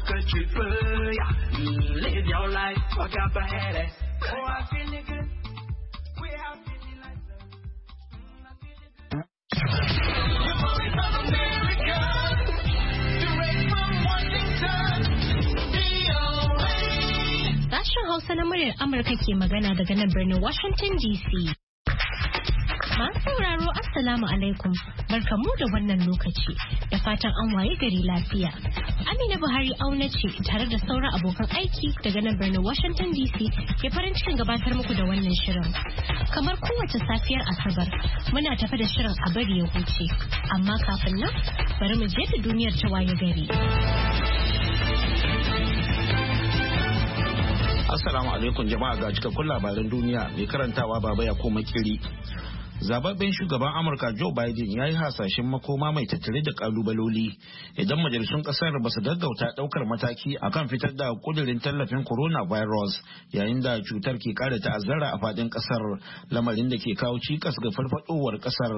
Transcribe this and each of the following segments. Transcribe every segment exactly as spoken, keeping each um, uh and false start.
que tu peux, yeah. Mm, live your life, fuck up ahead. Oh, I feel it good. We are feeling like that. Mm, I feel it good. Your voice of America, direct from Washington, V O A. Sashen Hausa na muryar Amurka ke magana daga nan birnin Washington D C. Masu sauraro Assalamu alaikum, barkamu da wannan lokaci da fatan an waye gari lafiya. Amina Buhari auna ce tare da sauran abokan aiki daga nan birnin Washington D C ke farin cikin gabatar muku da wannan shirin. Kamar kowace safiyar Asabar, muna tafi da shirin a bari ya huce, amma kafin nan bari mu je da duniyar ta waye gari. Assalamu alaikum jama'a, ga cikakkun labaran duniya mai karantawa baba ya koma kiri. Zababben shugaban Amurka Joe Biden ya yi hasashen makoma mai tattare da kalubaloli idan majalisun kasar ba su gaggauta daukar mataki akan fitar da kudirin tallafin coronavirus yayin da cutar ke kara ta'azzara a fadin kasar, lamarin da ke kawo cikas ga farfadowar kasar.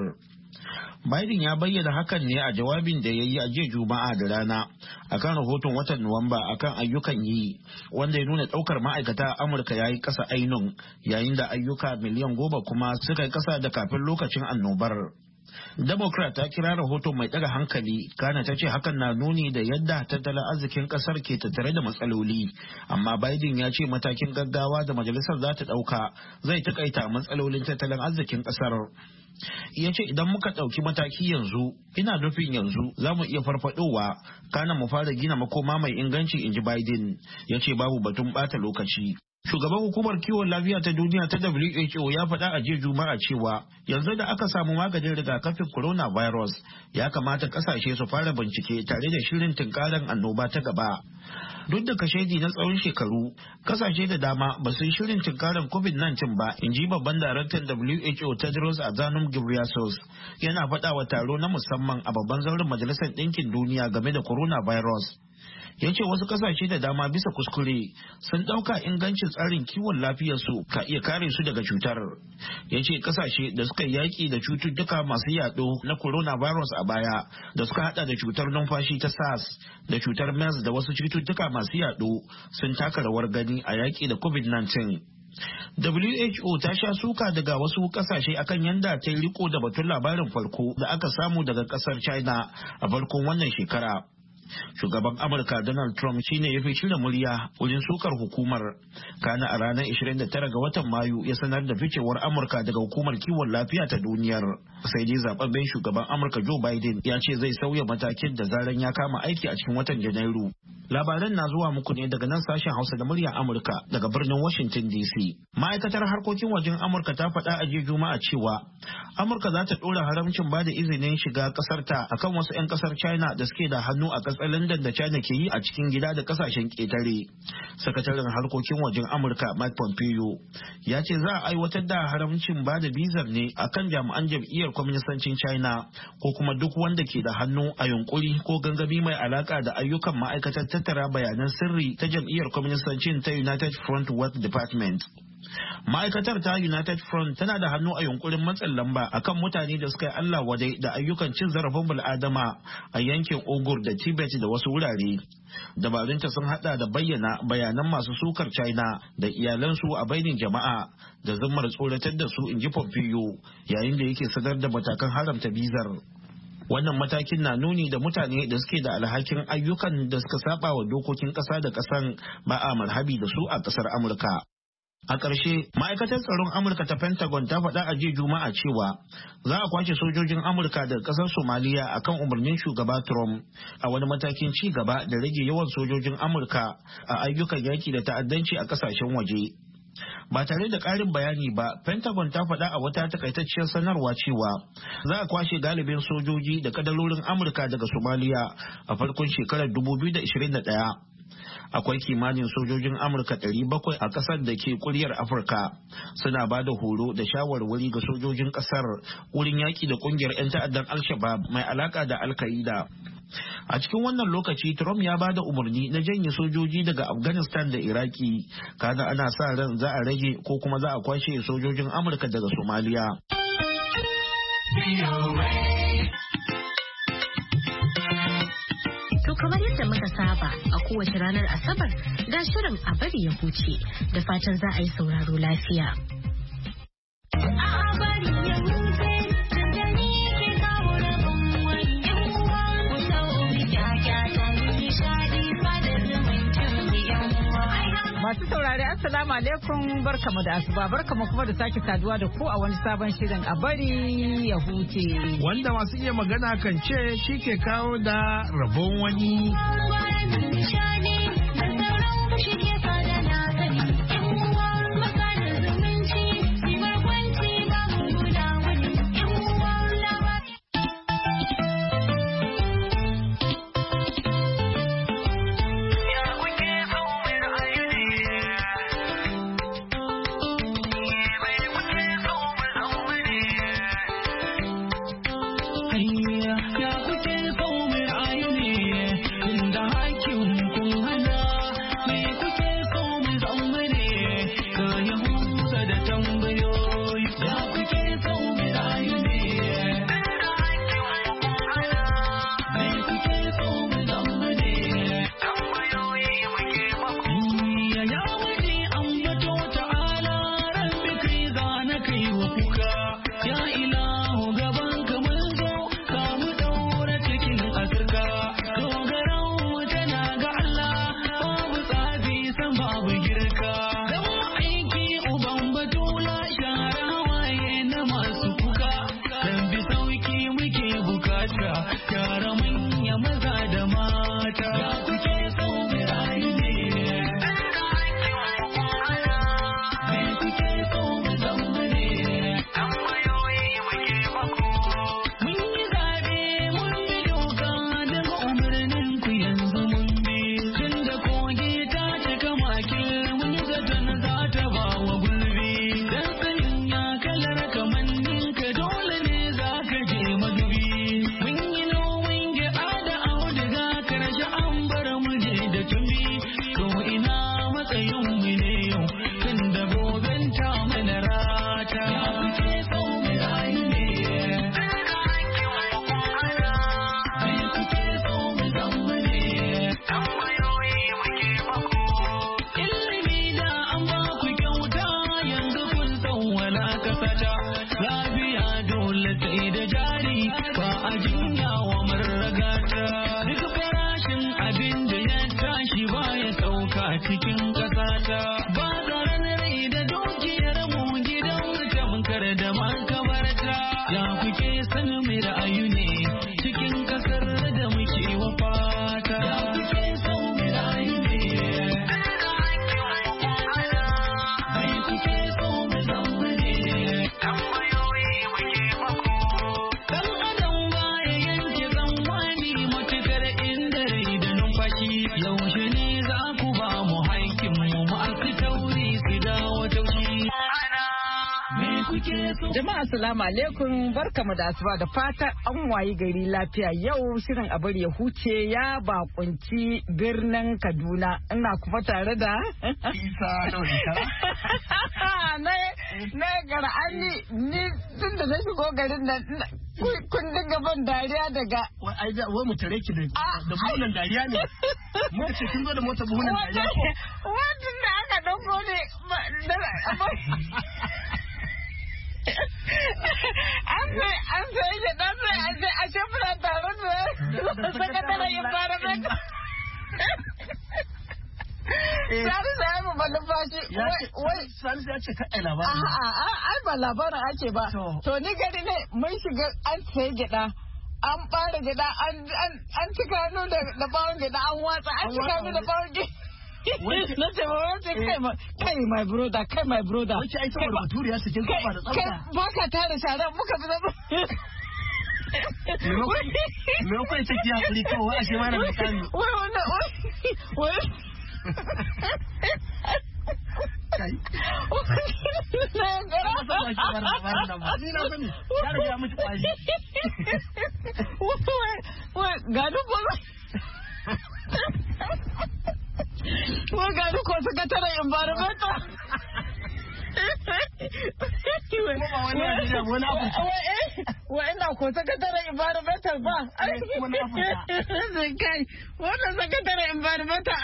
Biden ya bayyana hakan ne a jawabin da ya yi a jiya Juma'a da rana akan rahoton watan Nuwamba akan ayyukan yi, wanda ya nuna daukar ma'aikata a Amurka ya yi kasa ainun, yayin da ayyuka miliyan goma kuma suka yi kasa da kafin lokacin annobar. Democrat ta kira rahoton mai daga hankali, kana ta ce hakan na nuni da yadda tattalin arzikin kasar ke tattare da matsaloli, amma Biden ya ce matakin gaggawa da majalisar za ta dauka zai takaita matsalolin tattalin arzikin kasar. Ya ce idan muka ɗauki mataki yanzu, ina nufin yanzu za mu iya farfadowa, kana mu fara gina makoma mai inganci, inji Biden. Ya ce babu batun ɓata lokaci. Shugaban hukumar kiwon lafiya ta duniya ta W H O ya faɗa a jiya Juma'a cewa yanzu da aka samu maganin rigakafin coronavirus, ya kamata ƙasashe su fara bincike tare da shirin tunkarar annoba ta gaba. Duk da kashedi na tsawon shekaru, ƙasashe da dama ba su yi shirin tunkarar covid nineteen ba, in ji babban daraktan W H O Tedros Adhanom Ghebreyesus, yana faɗa wa taro na musamman a babban zauren Majalisar Ɗinkin Duniya game da coronavirus. Ya ce wasu kasashe da dama bisa kuskure sun ɗauka ingancin tsarin kiwon lafiyarsu ka iya kare su daga cutar. Ya ce kasashe da suka yaƙi da cututtuka masu yaɗo na coronavirus a baya, da suka hada da cutar numfashi ta SARS da cutar MERS da wasu cututtuka masu yaɗo, sun taka rawar gani a yaƙi da covid nineteen. W H O ta sha suka daga wasu kasashe akan yanda ta yi riko da batun labarin farko da aka samu daga kasar China a farkon wannan shekara. Shugaban Amurka Donald Trump shine ya fi cire murya wajen sukar hukumar. Kana a ranar ishirin da tara ga watan Mayu ya sanar da ficewar Amurka daga hukumar kiwon lafiya ta duniyar. Sai dai zababben shugaban Amurka Joe Biden ya ce zai sauya matakin da zaran ya kama aiki a cikin watan Janairu. Labaran na zuwa muku ne daga nan sashen Hausa da muryar Amurka daga birnin Washington D C. Ma'aikatar harkokin wajen Amurka ta faɗa a jiya Juma'a cewa Amurka za ta ɗora haramcin ba da izinin shiga ƙasarta akan wasu 'yan ƙasar China da suke da hannu a ƙasar London da China ke yi a cikin gida da ƙasashen ƙetare. Sakataren harkokin wajen Amurka Mike Pompeo ya ce za a aiwatar da haramcin ba da bizar ne akan jami'an jam'iyyar kwaminisancin China ko kuma duk wanda ke da hannu a yunkuri ko gangami mai alaka da ayyukan ma'aikatar tattara bayanan sirri ta jam'iyyar kwaminisancin ta United Front Work Department. Ma'aikatar ta United Front tana da hannu a yunkurin matsin lamba akan mutane da suka yi Allah wadai da ayyukan cin zarafin bil'adama a yankin Uyghur da Tibet da wasu wurare. Dabarunta sun hada da bayyana bayanan masu sukar China da iyalansu a bainin jama'a da zummar tsoratar da su, inji Pompeo, yayin da yake sanar da matakan haramta bizar. Wannan matakin na nuni da mutane da suke da alhakin ayyukan da suka saba wa dokokin ƙasa da ƙasan ba a marhabi da su a ƙasar Amurka. A ƙarshe, ma'aikatar tsaron Amurka ta Pentagon ta faɗa a jiya Juma'a cewa za a kwace sojojin Amurka daga ƙasar Somaliya akan umarnin shugaba Trump a wani matakin ci gaba da rage yawan sojojin Amurka a ayyukan yaki da ta'addanci a ƙasashen waje. Ba tare da ƙarin bayani ba, Pentagon ta faɗa a wata takaitacciyar sanarwa cewa za a kwashe galibin sojoji da kadarorin Amurka daga Somaliya a farkon shekarar dubu biyu da ishirin da ɗaya. Akwai kimanin sojojin Amurka ɗari bakwai a ƙasar da ke kuryar Afirka, suna ba da horo da shawarwari ga sojojin ƙasar wurin yaƙi da ƙungiyar 'yan ta'addan Al-Shabaab mai alaƙa da Al-Qaida. A cikin wannan lokaci, Trump ya ba da umarni na janye sojoji daga Afghanistan da Iraki, kada ana sa ran za a rage ko kuma za a kwashe sojojin Amurka daga Somaliya. kamar yadda muka saba a kowace ranar Asabar ga shirin a bari ya huce da fatan za a yi sauraro lafiya. Masu saurari assalamu alaikum barkamu da asuba barkamu kuma da sake saduwa da ku a wani sabon shirin a bari ya huce. Wanda masu iya magana kan ce shi ke kawo da rabon wani. Jama'a assalamu alaikum barkamu da asuba da fatan an wayi gari lafiya yau shirin a bari ya huce ya bakunci birnin Kaduna ina kuma tare da Isa Lawrence. Na na gar'ani ni tun da na shigo garin nan kun dinga ban dariya daga wai mu tare ki da buhunan dariya ne mu ce kin zo da mota buhunan dariya ko wannan da aka dauko ne an sai an sai ya dan sai an sai a shafura tare da sakataren environment Sani sai mu ba numfashi wai Sani ya ce kai labarin a ai ba labarin ake ba to ni gari ne mun shiga an sai gida an fara gida an cika hannu da bawon gida an watsa an cika hannu da bawon gida na ce ba wace kai ma kai my brother kai my brother wace ai saboda baturiya su kin kafa da tsafta ba ka tare shara muka fi zama me ko ce ki hakuri ko wa ashe mana misali wai wannan wai wai kai na gara ba shi bara bara da ba ni na sani ya riga miki kwali wai wai ga duk Wai ga duk wasu katara environmental. Kuma ba wani Najeriya ba wani Afirka. Wa ina ko sakataren environmental ba. Wani Afirka. Kai wannan sakataren environmental.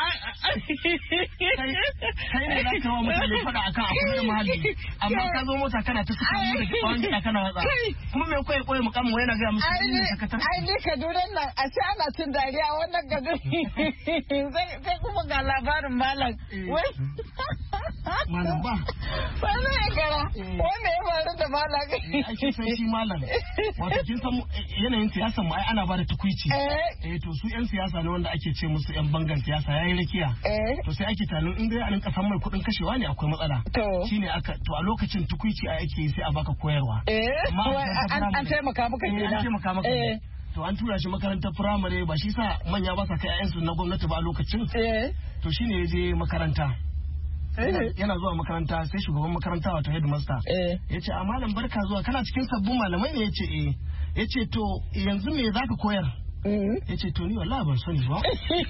Kai ne za ka wa mutane faɗa akan abu da muhalli. Amma ka zo mota kana ta suka mu da kawai gida kana watsa. Kuma me koyi koyi mukamin wai na ga musu ne sakataren. Ai ni Kaduna nan a ce ana cin dariya wannan Kaduna. Sai kuma ga labarin malam. Wai. Malam ba. Ba zai gara. Wanda ya faru da malam. Ake san shi malam. Wato kin san yanayin siyasa mu ai ana ba da tukuici. Eh to su yan siyasa ne wanda ake ce musu yan bangan siyasa yayi rakiya. To sai ake tanin in dai an kasan mai kudin kashewa ne akwai matsala. Shine aka to a lokacin tukuici a ake sai a baka koyarwa. Amma an taimaka maka kenan. An taimaka maka. To an tura shi makarantar firamare ba shi sa manya ba sa kai ƴaƴansu na gwamnati ba a lokacin. To shine ya je makaranta. Yana zuwa makaranta sai shugaban makaranta wato headmaster ya ce a malam barka zuwa kana cikin sabbin malamai ne ya ce eh ya ce to yanzu me za ka koyar ya ce to ni wallahi ban sani ba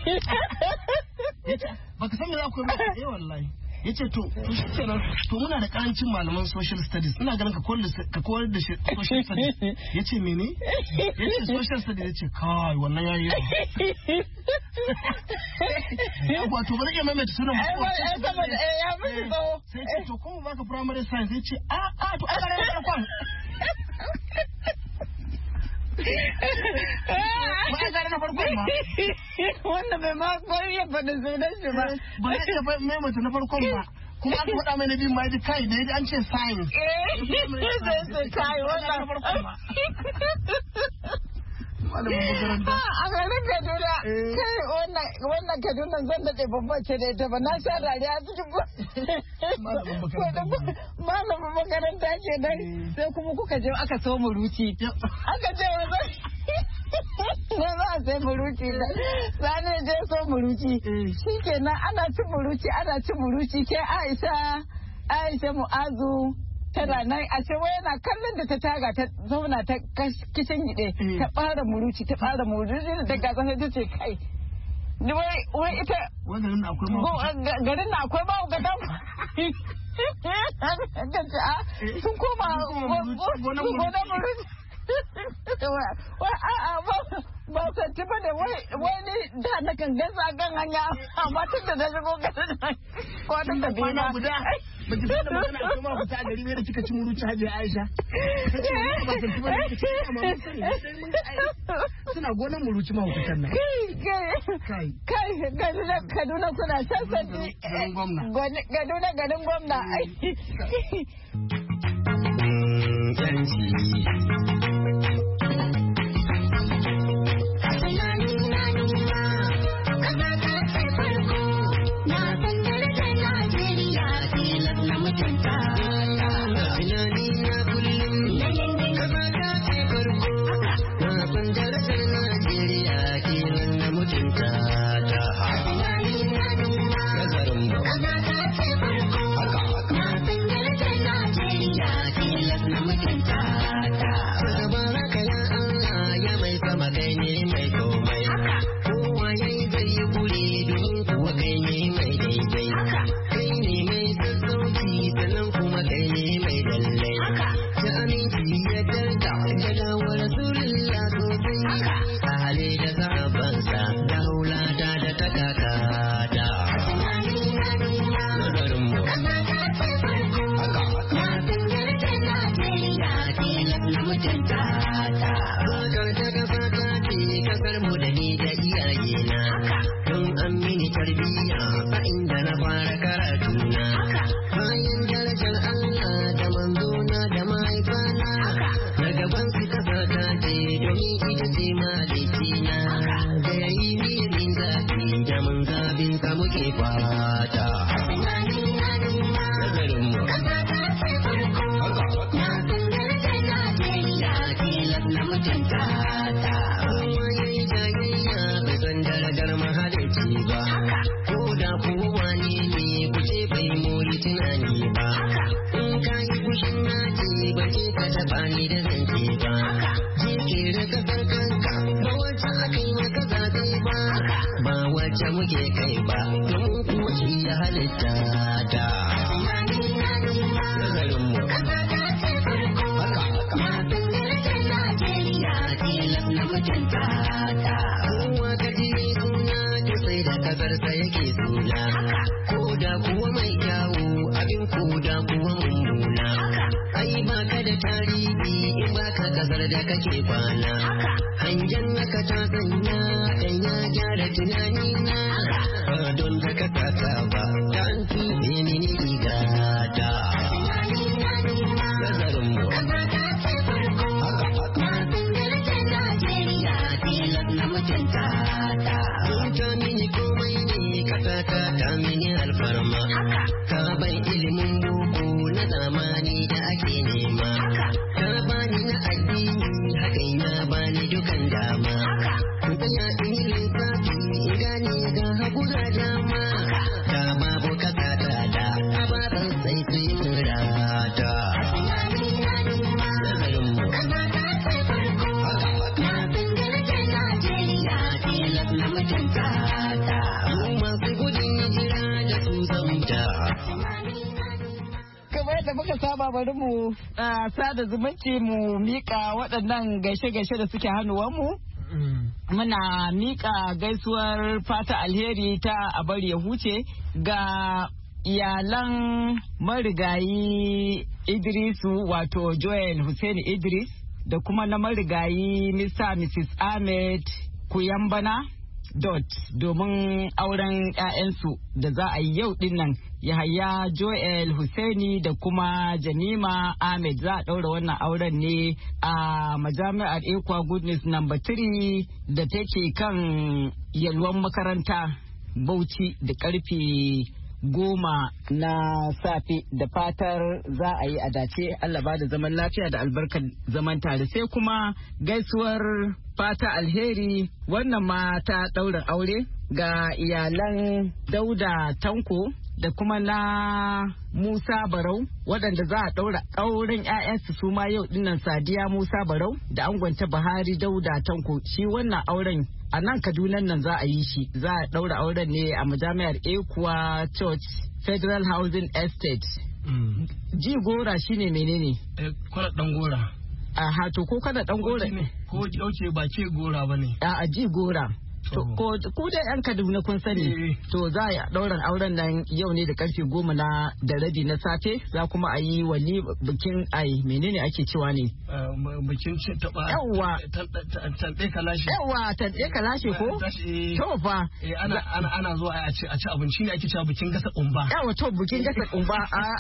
ya ce baka san me za ka koyar ba eh wallahi ya ce to to shi kenan to muna da karancin malaman social studies ina ganin ka koyar da ka koyar da social studies ya ce mene ya ce social studies ya ce kai wannan yayi ya wato bari ya maimaita sunan mu ai saboda eh ya miji tsawo sai ce to kuma baka primary science ya ce a a to ai garin farkon ba ai garin farkon ba wannan bai ma koyi ya bada sunan shi ba ba ya maimaita na farkon ba kuma aka faɗa mai na biyu ma yaji kai da yaji an ce science eh sai kai wannan farkon ba a garin Kaduna kai wannan Kaduna zan daɗe babban ce da ita ba na sha dariya a cikin malamin makaranta ke nan sai kuma kuka je aka so muruci aka ce wa zai ne za a sai muruci sani je so muruci shi kenan ana cin muruci ana cin muruci ke Aisha Aisha Mu'azu tana nan a ce wai yana kallon da ta taga ta zauna ta kishin gide ta fara muruci ta fara muruci da gasa ta ce kai wai ita garin na akwai bawu gada sun koma gonan muruci wai a'a ba santi ba ne wai ni da na kan gasa kan hanya amma tun da na shigo garin nan kwanan da biyu na ba ki san da magana akwai ma fita a gari ne da kika ci muruci Hajiya Aisha ba santi ba ne kika ci amma mun sani suna gonan muruci ma hukutan nan kai kai Kaduna Kaduna kuna san santi garin gwamna Kaduna garin gwamna muke kai ba don kuwa shi ya halitta ta nazarin mu kasar da kake kwana. Hangen haka ta sanya kan ya gyara tunani na. Ba don haka ta saba ta an tuɓe mini rigata. Nazarin mu. Ta mini komai ne kasa ta ta mini alfarma. Ka bai ilimin boko na zamani da ake nema. Ka bani na addini hakan ya bani dukan dama. Ku tsaya in yi lissafi in gane ga hagu ga dama. Ka babu kasa ta da ababen sai su yi murata. Nazarin mu. Kamar da muka saba bari mu sada zumunci mu mika waɗannan gaishe-gaishe da suke hannuwanmu. Muna mika gaisuwar fata alheri ta abar ya huce ga iyalan marigayi Idrisu wato Joel Hussein Idris da kuma na marigayi Mister Missus Ahmed Kuyambana dot domin auren 'ya'yansu da za a yi yau dinnan Yahaya Joel Hussaini da kuma Janima Ahmed za a ɗaura wannan auren ne a majami'ar Ekwa Goodness number three da take kan yalwan makaranta Bauchi da karfe goma na safe da fatar za a yi a dace Allah ba da zaman lafiya da albarkar zaman tare. Sai kuma gaisuwar fata alheri wannan ma ta ɗaurin aure ga iyalan Dauda Tanko da kuma na Musa Barau waɗanda za a ɗaura auren 'ya'yansu su ma yau dinnan Sadiya Musa Barau da angonta Buhari Dauda Tanko. Shi wannan auren a nan Kaduna nan za a yi shi, za a ɗaura auren ne a majami'ar Ekwa Church Federal Housing Estate. Mm. Ji gora shine menene? Eh, kwana ɗan gora. A hato ko kada ɗan gora ne? Ko ɗauke ba ke gora ba ne. A ji gora. To, ko ku da yan Kaduna kun sani to za a ɗauran auren nan yau ne da karfe goma na da rabi na safe za kuma a yi wani bikin ai menene ake cewa ne bikin taba yawa tanɗe kalashi yawa tanɗe kalashi ko to fa ana ana ana zuwa a ci a ci abinci ne ake cewa bikin gasa kumba yawa to bikin gasa kumba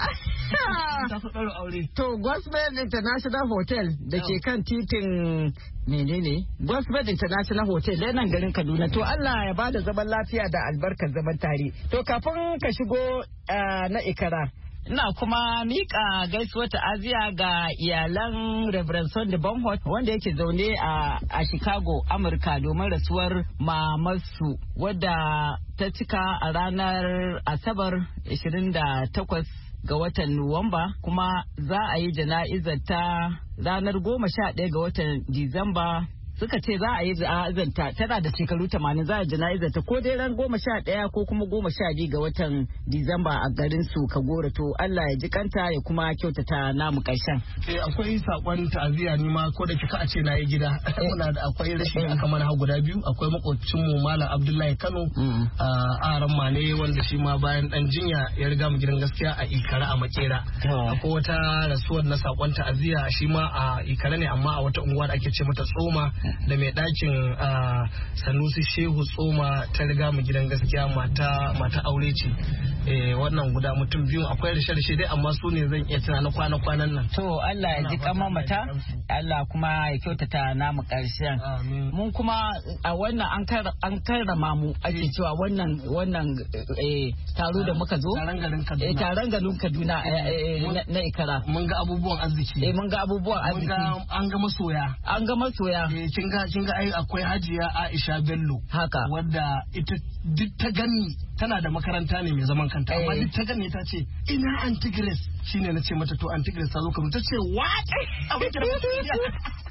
ta fi ɗaura aure to Gospel International Hotel da ke kan titin menene Gospel International Hotel da nan garin Kaduna. To Allah ya bada zaman lafiya da albarkar zaman tare. To kafin ka shigo na Ikara. Ina kuma mika gaisuwar ta'aziya ga iyalan Reverend Sunday Bonhot wanda yake zaune a, a Chicago, Amurka domin rasuwar mamarsu wadda ta cika a ranar Asabar ashirin da takwas ga watan Nuwamba kuma za a yi jana'izar ta ranar goma sha ɗaya ga watan Disamba. Suka ce za a yi zanta tana da shekaru tamanin za a jana'izar ta ko dai ran goma sha ɗaya ko kuma goma sha biyu ga watan Disamba a garin su Kagoro. To Allah ya ji kanta ya kuma kyautata namu ƙarshen. Eh akwai sakon ta'aziyya ni ma ko da kika a ce na yi gida. Muna da akwai rashin aka mana ha guda biyu akwai makocin mu Malam Abdullahi Kano a aran mane wanda shi ma bayan dan jinya ya riga mu gidan gaskiya a Ikara a Makera. Akwai wata rasuwar na sakon ta'aziyya shi ma a Ikara ne amma a wata unguwa da ake ce mata Tsoma da mai ɗakin Sanusi Shehu Tsoma ta riga mu gidan gaskiya mata mata aure ce. Wannan guda mutum biyu akwai rashe-rashe dai amma su ne zan iya tuna na kwana-kwanan nan. To Allah ya ji kama mata Allah kuma ya kyautata namu ƙarshen. Mun kuma a wannan an karrama mu ake cewa wannan wannan taro da muka zo taron garin Kaduna taron garin Kaduna na Ikara. Mun ga abubuwan arziki. Mun ga abubuwan arziki. An ga masoya. An ga masoya. kin ga kin ga ai akwai Hajiya Aisha Bello haka wadda ita duk ta gani tana da makaranta ne mai zaman kanta amma duk ta gani ta ce ina Aunty Grace shine nace mata to Aunty Grace ta zo kamar ta ce what abin da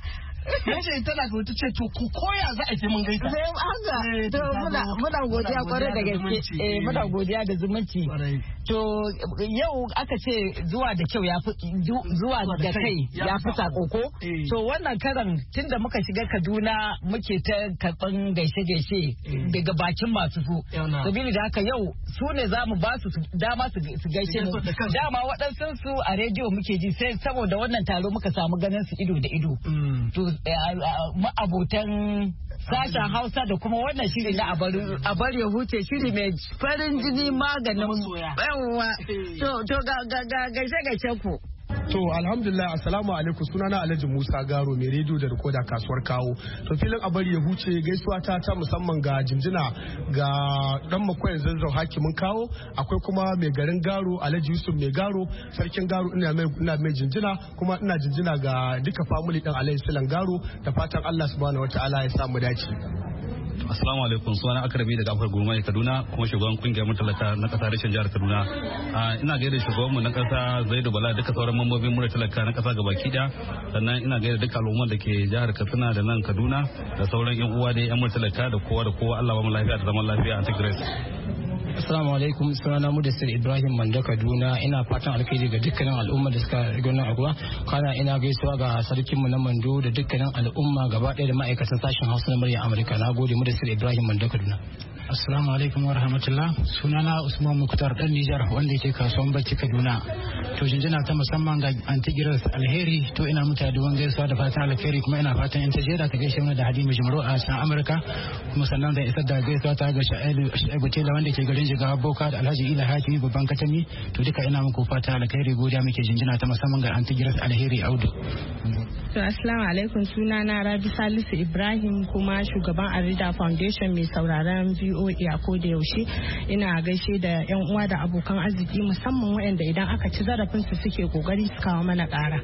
nace tana ka ta ce to ku koya za a ce mun gaita sai haka to muna muna godiya kwarai da gaske eh muna godiya da zumunci to yau aka ce zuwa da kyau ya fi zuwa da kai ya fi sako ko to wannan karan tunda muka shiga Kaduna muke ta karban gaishe gaishe daga bakin masu su sabili da haka yau su ne zamu ba su dama su gaishe mu dama waɗansu su a rediyo muke ji sai saboda wannan taro muka samu ganin su ido da ido to ma'abotan sashen Hausa da kuma wannan shiri na a bar ya huce shiri mai farin jini maganin yawa to to ga gaishe gaishe ku. To alhamdulillah assalamu alaikum sunana Alhaji Musa Garo mai rediyo da rikoda kasuwar Kawo. To filin a bari ya huce gaisuwa ta ta musamman ga jinjina ga dan makoyin Zazzau hakimin Kawo, akwai kuma mai garin Garo Alhaji Yusuf mai Garo sarkin Garo ina mai ina mai jinjina kuma ina jinjina ga duka family din Alhaji Sulan Garo da fatan Allah subhanahu wataala ya samu dace. Assalamu alaikum suna Akarbi daga Afar Gurmai Kaduna kuma shugaban kungiyar mutalaka na kasa rashin jihar Kaduna. Ina gaida shugaban mu na kasa Zaidu Bala duka sauran mambobin mu talaka na kasa gabaki daya sannan ina gaida duka al'umman da ke jihar Katsina da nan Kaduna da sauran yan uwa da yan mutalaka da kowa da kowa Allah ba mu lafiya da zaman lafiya a Tigray. Assalamu alaikum sunana Mudassir Ibrahim Mando Kaduna ina fatan alkhairi ga dukkanin al'umma da suka riga nan aguwa kana ina gaisuwa ga sarkin mu na Mando da dukkanin al'umma gaba ɗaya da ma'aikatan sashen Hausa na murya Amurka nagode Mudassir Ibrahim Mando Kaduna. Assalamu alaikum wa rahmatullah sunana Usman Muktar dan Nijar wanda yake kasuwan Bacci Kaduna to jinjina ta musamman ga Antigiras Alheri to ina mutane da wanga gaisuwa da fatan alheri kuma ina fatan in ta jera ta gaishe mana da Halima Jumro a can Amurka kuma sannan da isar da gaisuwa ta ga Shaibu Tela wanda ke garin Jigawa Boka da Alhaji Ila Hakimi babban katami to duka ina muku fata alheri godiya muke jinjina ta musamman ga Antigiras Alheri Audu. To assalamu alaikum sunana Rabi Salisu Ibrahim kuma shugaban Arida Foundation mai sauraron V O A a koda yaushe ina gaishe da yan uwa da abokan arziki musamman waɗanda idan aka ci zarafin su suke kokari su kawo mana ƙara.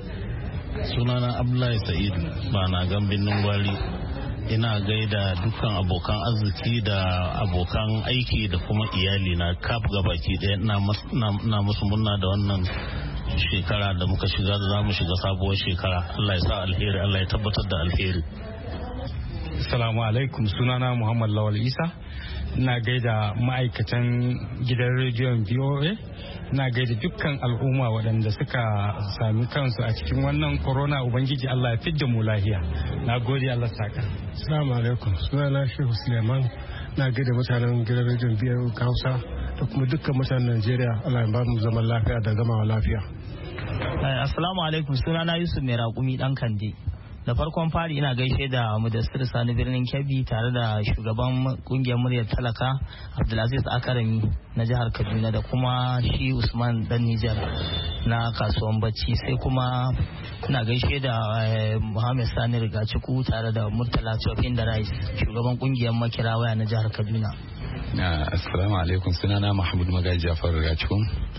Sunana Abdullahi Sa'idu ba na gambin Gwari ina gaida dukkan abokan arziki da abokan aiki da kuma iyali na kaf gabaki ɗaya ina musu murna da wannan shekara da muka shiga da za mu shiga sabuwar shekara. Allah ya sa alheri, Allah ya tabbatar da alheri. Assalamu alaikum sunana Muhammad Lawal Isa ina gaida ma'aikatan gidan rediyon V O A ina gaida dukkan al'umma waɗanda suka sami kansu a cikin wannan corona ubangiji Allah ya fidda mu lahiya na gode Allah saka. Assalamu alaikum sunana Shehu Suleiman na gaida mutanen gidan rediyon V O A Hausa da kuma dukkan mutanen Najeriya Allah ya ba mu zaman lafiya da gamawa lafiya. Assalamu alaikum sunana Yusuf Mai Raƙumi dan Kande. Da farkon fari ina gaishe da Mudassir Sani birnin Kebbi tare da shugaban kungiyar muryar talaka Abdulaziz Akarami na jihar Kaduna da kuma shi Usman dan Nijar na kasuwan Bacci sai kuma ina gaishe da Muhammad Sani Rigaciku tare da Murtala Chopin da Rice shugaban kungiyar makira waya na jihar Kaduna. Assalamu alaikum sunana Mahmud Magaji Jafar Rigaciku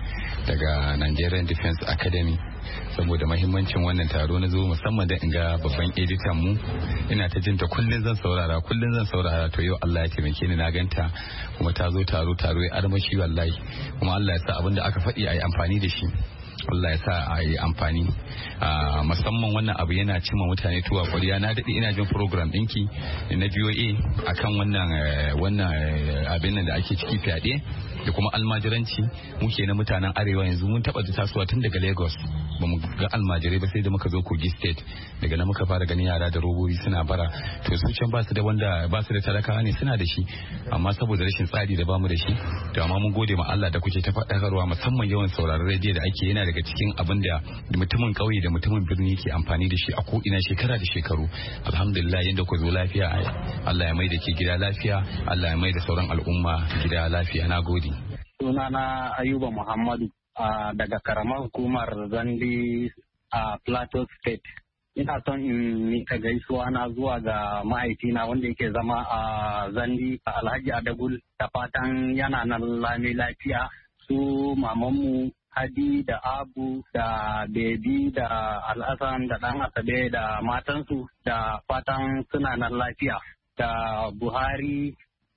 daga Nigerian Defense Academy. Saboda mahimmancin wannan taro na zo musamman da in ga babban editan mu ina ta jinta kullun zan saurara kullun zan saurara to yau Allah ya taimake ni na ganta kuma ta zo taro taro ya armashi wallahi kuma Allah ya sa abin da aka faɗi a yi amfani da shi Allah ya sa a yi amfani musamman wannan abu yana cimma mutane tuwa kwariya na daɗe ina jin program ɗinki na V O A akan wannan wannan abin da ake ciki fyaɗe da kuma almajiranci muke na mutanen arewa yanzu mun taɓa tasowa tun daga Lagos ba mu ga almajirai ba sai da muka zo Kogi State daga nan muka fara ganin yara da robobi suna bara to su can ba su da wanda ba su da talakawa ne suna da shi amma saboda rashin tsari da bamu da shi to amma mun gode ma Allah da kuke ta faɗakarwa musamman yawan sauraron rediyo da ake yana daga cikin abin da mutumin ƙauye da mutumin birni ke amfani da shi a ko ina shekara da shekaru alhamdulillah yanda ku zo lafiya Allah ya mai da ke gida lafiya Allah ya mai da sauran al'umma gida lafiya na gode. Sunana Ayuba Muhammadu daga karamar hukumar Zandi a Plateau State. Ina son in mika gaisuwa na zuwa ga ma'aikina wanda yake zama a Zandi Alhaji Adagul da fatan yana nan lami lafiya su mamanmu Hadi da Abu da Bebi da Alhassan da ɗan Asabe da matansu da fatan suna nan lafiya da Buhari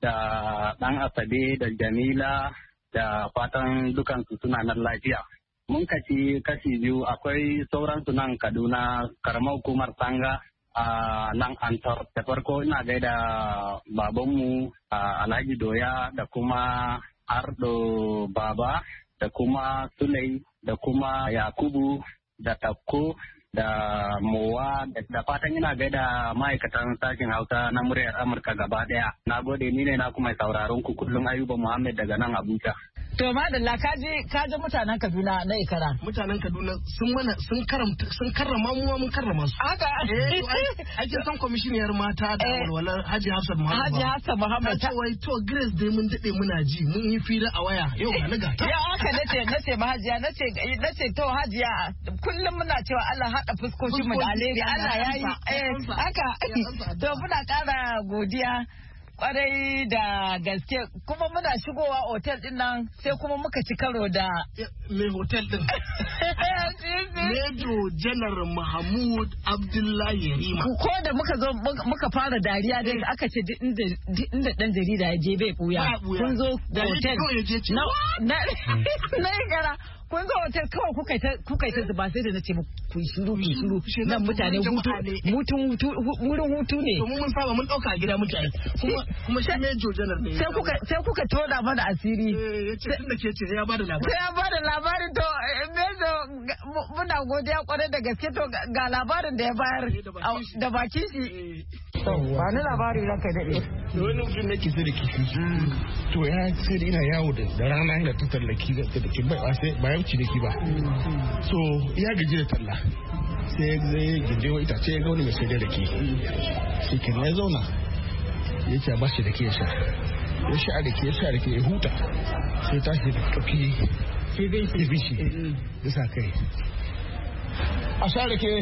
da ɗan Asabe da Jamila da fatan dukansu suna nan lafiya. Mun kaci kashi biyu akwai sauransu nan Kaduna karamar hukumar Sanga a nan Antar. Da farko ina gaida babanmu Alhaji Doya da kuma Ardo Baba da kuma Sulai da kuma Yakubu da Takko da Mowa da fatan ina gaida ma'aikatan sashen Hausa na muryar Amurka gaba daya. Na gode, ni ne na kuma sauraron ku kullum Ayuba Muhammad daga nan Abuja. To madalla kaji kaji mutanen Kaduna na Ikara. Mutanen Kaduna sun mana sun karamta sun karrama mu mun karrama su. Haka. Eh to ai kin san kwamishiniyar mata da walwalar Haji Hafsat Muhammad. Haji Hafsat Muhammad. Ta wai to Grace dai mun dade muna ji mun yi fira a waya yau ga naga. Ya haka nace nace mahajiya nace nace to Hajiya kullum muna cewa Allah hada fuskokin mu da alheri Allah yayi eh haka. To muna kara godiya kwarai da gaske kuma muna shigowa otel din nan sai kuma muka ci karo da mai hotel din Mejo Janar Mahmud Abdullahi Rima. Ko da muka zo muka fara dariya dai aka ce inda dan jarida ya je bai buya kun zo hotel na na gara kun zo hotel kawai kuka ta kuka ta zuba sai da nace ku shiru ku shiru nan mutane hutu hutun wurin hutu ne mun mun saba mun dauka a gida muke kuma kuma shi Mejo Janar ne sai kuka sai kuka toda mana asiri eh yace tunda ke ce ya bada labari sai ya bada labarin to Mejo muna godiya kwarai da gaske to ga labarin da ya bayar da bakin shi ba ni labari ranka dade wani mutum ne ke sai da kifi to ya sai da ina yawo da rana ina ta tallaki da ke ba sai ba yauci da ki ba so ya gaji da talla sai zai ginde wa itace ya ga wani mai sai da rake shi ke ya zauna ya ce ba shi da ke ya sha ya sha da ke ya sha da ke ya huta sai tashi da ɗauki kifin shi ya sa kai a sha da ke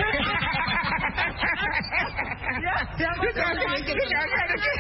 ya mutu da ke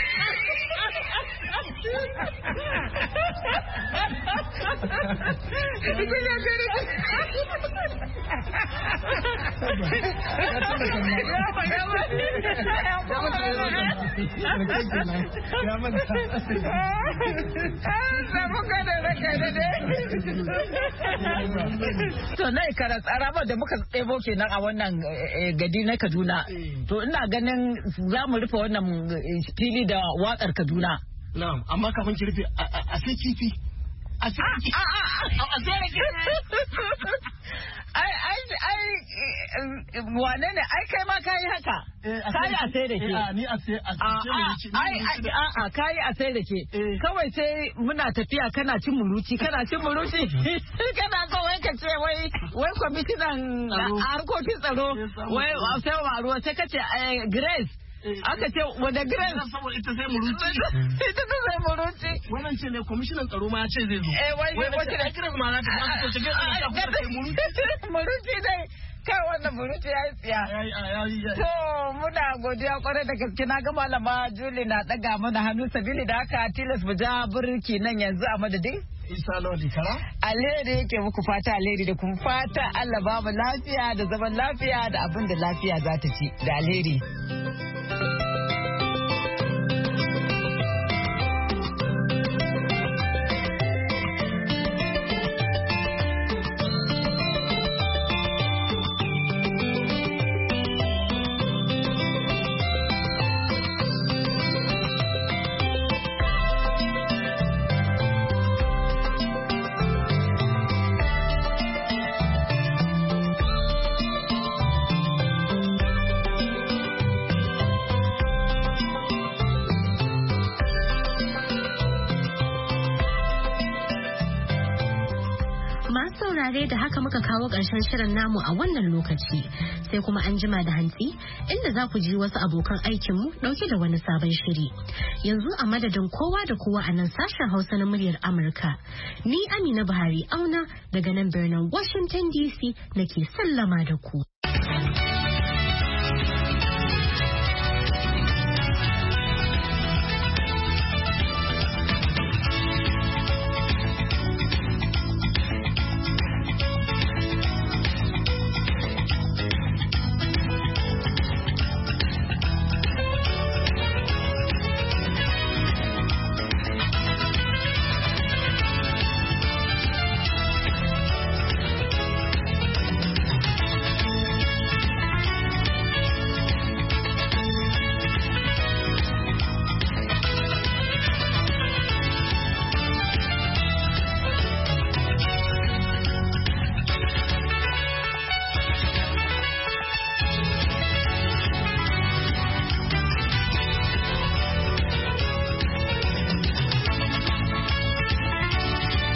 To na Ikara tsaraba da muka ɗebo kenan a wannan gadi na Kaduna. To ina ganin za mu rufe wannan fili da waƙar Kaduna. Na'am, amma kafin ki rufe a sai kifi. A sai kifi. A sai kifi. Ai ai ai wane ne ai kai ma kai haka. Kai a sai da ke. Ni a sai a sai ai ai a kai a sai da ke. Kawai sai muna tafiya kana cin muruci kana cin muruci. Kana kawai ka ce wai wai kwamishinan harkokin tsaro wai sai wa ruwa sai ka ce Grace aka ce wadda Grace saboda ita sai muruci ita ta sai muruci wannan ce ne kwamishinan tsaro ma ya ce zai zo eh wai wai da Grace ma za ta ta ce Grace muruci muruci dai kai wannan muruci ya yi tsiya to muna godiya kwarai da gaske na ga malama Julie na daga mana hannu sabili da haka tilas mu ja burki nan yanzu a madadin Isa Lodi Kara. Alheri yake muku fata alheri da kuma fata Allah ba mu lafiya da zaman lafiya da abin da lafiya za ta ci da alheri. Da haka muka kawo ƙarshen shirin namu a wannan lokaci sai kuma an jima da hantsi inda za ku ji wasu abokan aikinmu ɗauke da wani sabon shiri. Yanzu a madadin kowa da kowa a nan sashen Hausa na muryar Amurka. Ni Amina Buhari auna daga nan birnin Washington D C nake sallama da ku.